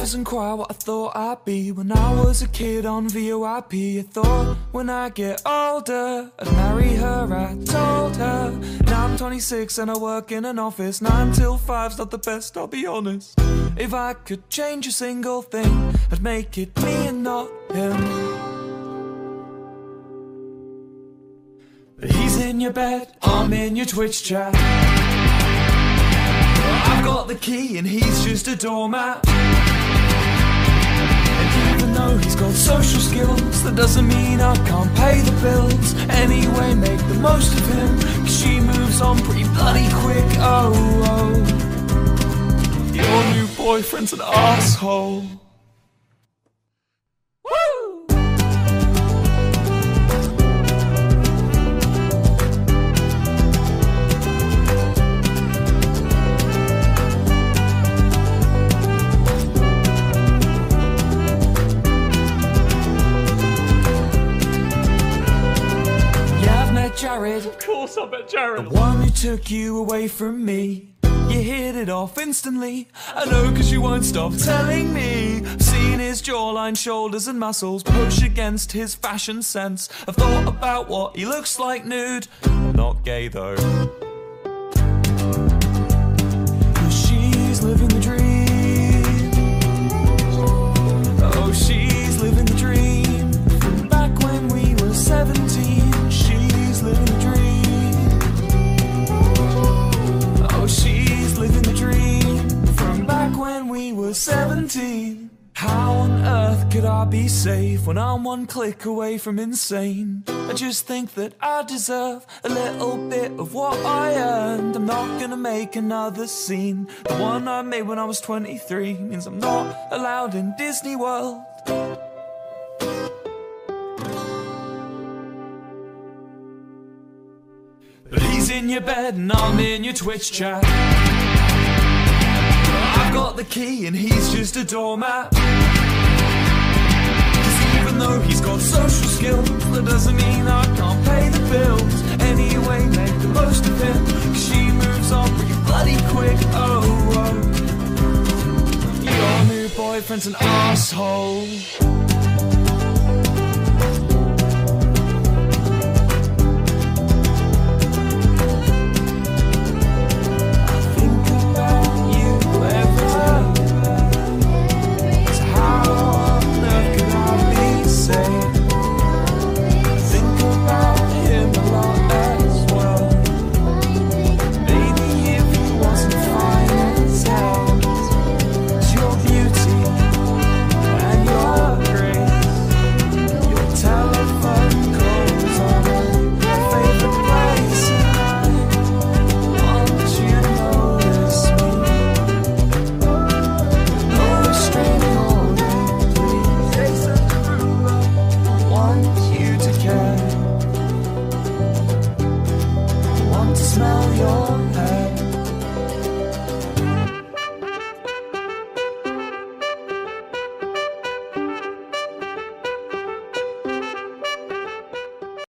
isn't quite what I thought I'd be. When I was a kid on VOIP, I thought when I get older I'd marry her, I told her. Now I'm 26 and I work in an office. 9 till 5's not the best, I'll be honest. If I could change a single thing, I'd make it me and not him. But he's in your bed, I'm in your Twitch chat. I've got the key and he's just a doormat. And even though he's got social skills, that doesn't mean I can't pay the bills. Anyway, make the most of him, 'cause she moves on pretty bloody quick. Oh, oh, your new boyfriend's an asshole. Jared, of course I met Jared. The one who took you away from me. You hit it off instantly. I know, 'cause you won't stop telling me. I've seen his jawline, shoulders and muscles push against his fashion sense. I've thought about what he looks like nude. I'm not gay though. 'Cause she's living the dream. Oh, she's living the dream. From back when we were 17. Living the dream. Oh, she's living the dream. From back when we were 17. How on earth could I be safe when I'm one click away from insane? I just think that I deserve a little bit of what I earned. I'm not gonna make another scene. The one I made when I was 23 means I'm not allowed in Disney World. But he's in your bed and I'm in your Twitch chat. I've got the key and he's just a doormat. 'Cause even though he's got social skills, that doesn't mean I can't pay the bills. Anyway, make the most of him, 'cause she moves on pretty bloody quick. Oh, oh, your new boyfriend's an asshole. Smell your hair.